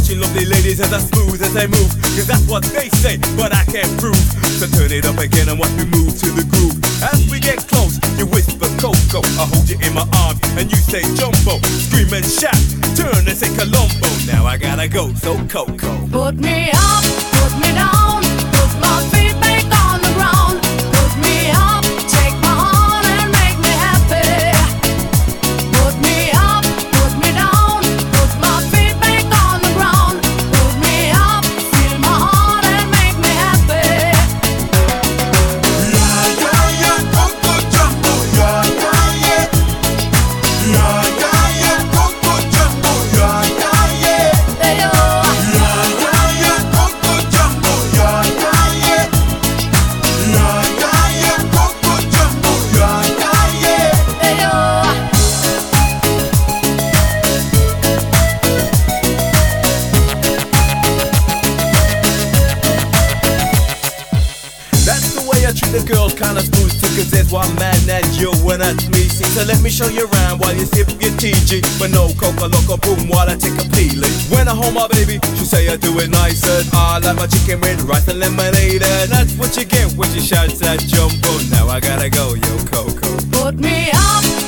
watching lovely ladies as I smooth as they move. Cause that's what they say, but I can't prove. So turn it up again and watch me move to the groove. As we get close, you whisper Coco, I hold you in my arms and you say Jumbo. Scream and shout, turn and say Colombo. Now I gotta go, so Coco. Put me up, put me down, put my feet back on the ground. Put me up, take my heart and make me happy. Put me up, put me down, put my feet back on the ground. Put me up, feel my heart and make me happy. Yeah, yeah, yeah, Coco Jumbo, yeah, yeah, yeah. Yeah, yeah, yeah, Coco Jumbo, yeah, yeah, yeah. Hey, oh. Yeah, yeah, yeah, Coco Jumbo, yeah, yeah, yeah. Yeah, yeah, yeah, Coco Jumbo, yeah, yeah, yeah. Hey, oh. That's the way I treat the girls, kinda smooth too. Cause there's one man and you and that's me. See, so let me show you around while you sip your TG. But no Coca Loco boom while I take a peeling. When I hold my baby, she say I do it nice. And I like my chicken with rice and lemonade. And that's what you get when she shouts that Jumbo. Now I gotta go, yo Coco. Put me up,